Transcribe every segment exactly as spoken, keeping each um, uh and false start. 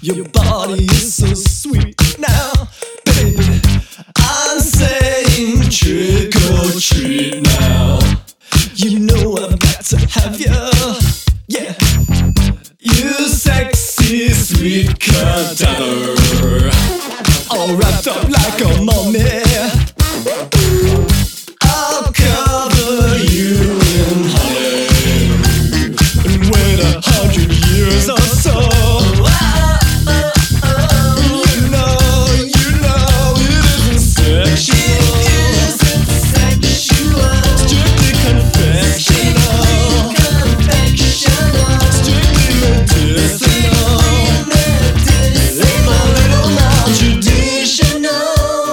Your body is so sweet now, baby. I'm saying trick or treat now. You know I've got to have you, yeah. You sexy sweet cadaver, all wrapped up like a mummy. I'll cover you in honey and wait a hundred years or so. You know, you know it isn't sexual. It isn't sexual. Strictly confectional. Confectional. Strictly medicinal. Ain't my little mouth traditional.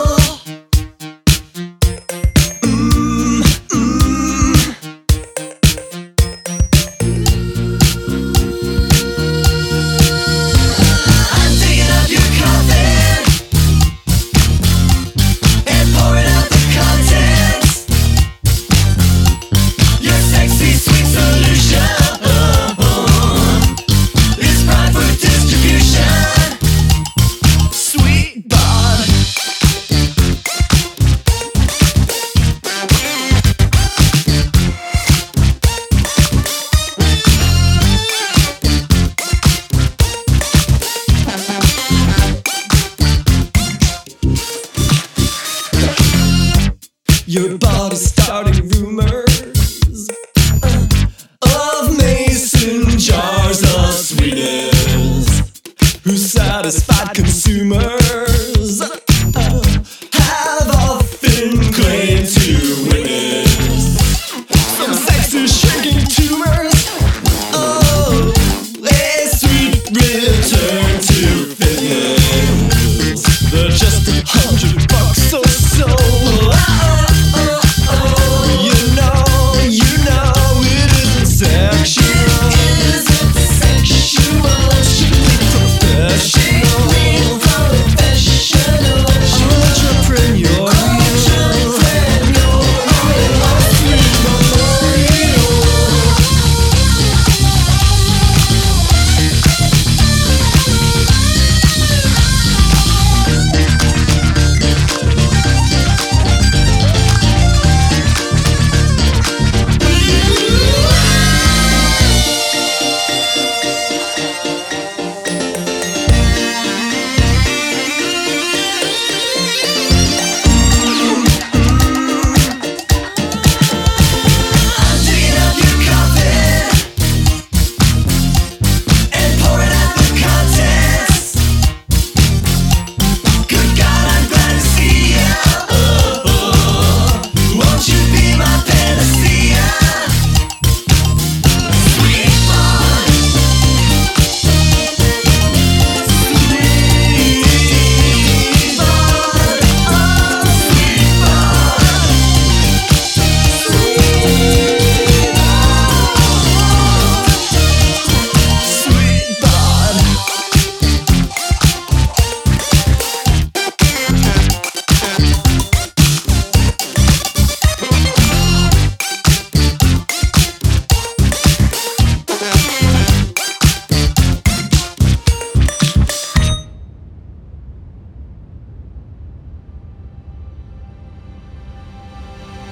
Your body's starting rumors of mason jars of sweetness, whose satisfied consumers have often claimed to witness some sexy shrinking tumors. Oh, a sweet return to fitness. They're just a hundred bucks or so. You know, you know it isn't sexual.